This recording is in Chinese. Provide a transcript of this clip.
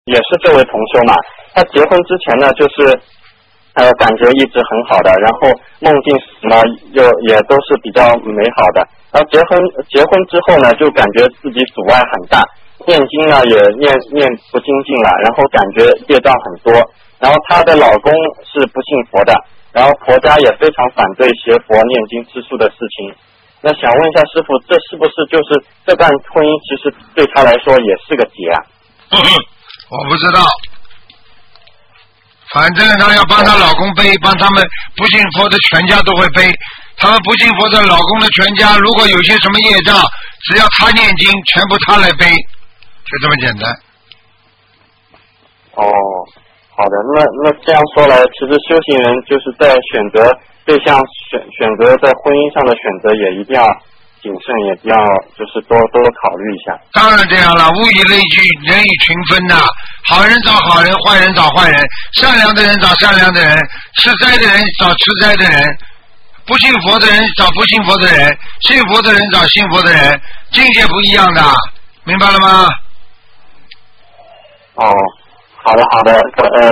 也是这位同修嘛，他结婚之前呢，就是感觉一直很好的，然后梦境什么也都是比较美好的。然后结婚之后呢，就感觉自己阻碍很大，念经呢也念不精进了，然后感觉业障很多。然后她的老公是不信佛的，然后婆家也非常反对学佛念经吃素的事情。那想问一下师父，这是不是就是这段婚姻其实对她来说也是个劫啊？ 我不知道，反正她要帮她老公背，帮他们不信佛的全家都会背。他们不信佛的老公的全家，如果有些什么业障，只要他念经，全部他来背，就这么简单。 哦，好的，那这样说来，其实修行人就是在选择对象选择在婚姻上的选择，也一定要谨慎，也一定要就是多考虑一下。 当然这样了，物以类聚，人以群分呐。好人找好人，坏人找坏人，善良的人找善良的人，吃斋的人找吃斋的人，不信佛的人找不信佛的人，信佛的人找信佛的人，境界不一样的，明白了吗？ 哦，好的，